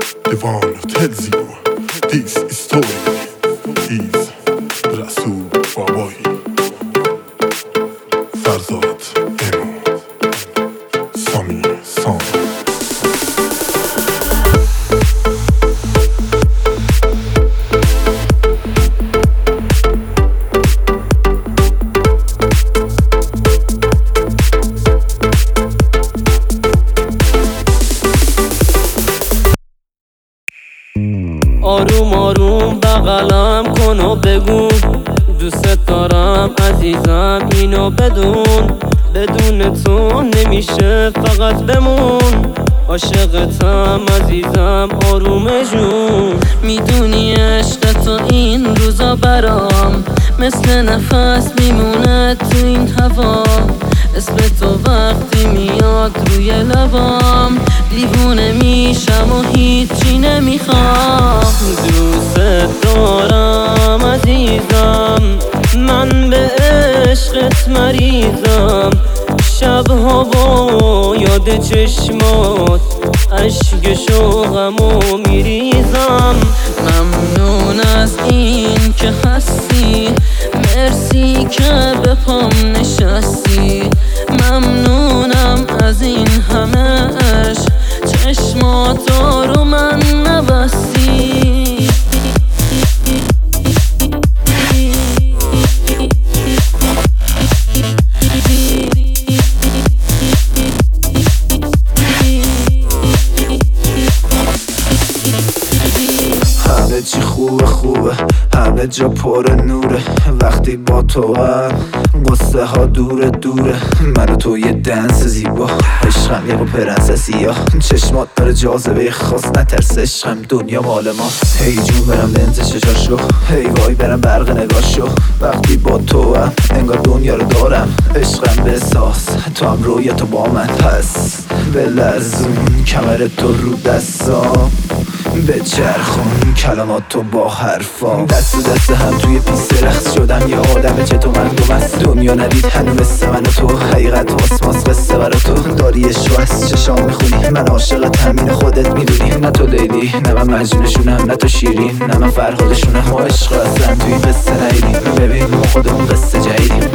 They wanna tell you this story is رسول بابایی فرزاد امو سامی سام. آروم آروم بغلم کن و بگو دوست دارم عزیزم، اینو بدون تو نمیشه فقط بمون. عاشقتم عزیزم آروم جون، میدونی عشق تو این روزا برام مثل نفس میمونه تو این هوا. اسم تو وقتی میاد روی لبام دیوونه میشم و هیچی نمیخوام. دوست دارم عزیزم، من به عشقت مریضم. شبها با یاد چشمات اشک شوقمو میریزم. ممنون از این که هستی، مرسی که به پام نشستی. ممنونم از این همه عشق، چشماتو رو من نبستی. همه چی خوبه همه جا پر نوره. وقتی با تو هم قصه ها دوره. من و تو یه دنس زیبا، عشقم یه با پرنسسی ها. چشمات داره جاذبه خاص، نترس عشقم دنیا مال ما. هی جون برم لنز چشاشو، هی وای برم برق نگاشو. وقتی با تو هم انگار دنیا رو دارم. عشقم بساز تو هم رویتو با من، پس بلرزون کمر تو رو دستام، بچرخون کلماتو با حرفام. دست و دست هم توی پیست رقص شدم، یه آدم چه تو مردم است. دنیا ندید هنو مثل من و تو، حقیقت واسماس قصه برا تو. داری عشق از چشام میخونی، من عاشق تمین خودت میدونی. نه تو لیلی نه من مجنونشونم، نه تو شیرین نه من فرهادشونم. ما عشق اصلا توی قصه نیدیم، ببین ما خودمون قصه جدیدیم.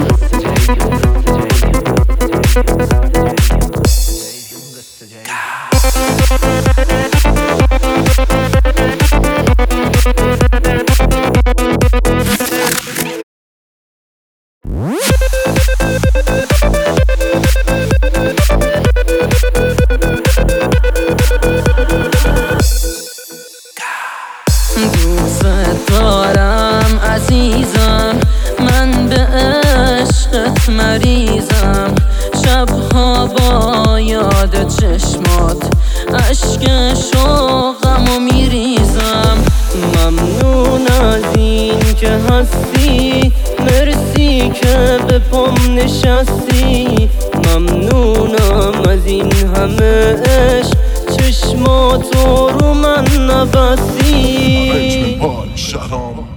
دوست دارم عزیزم، من به عشقت مریضم. شبها با یاد چشمات اشک شوقمو میریزم. ممنون از این که هستی، مرسی که به پام نشستی. ممنونم از این همه عشق، چشماتو رو من نبستی. شهرام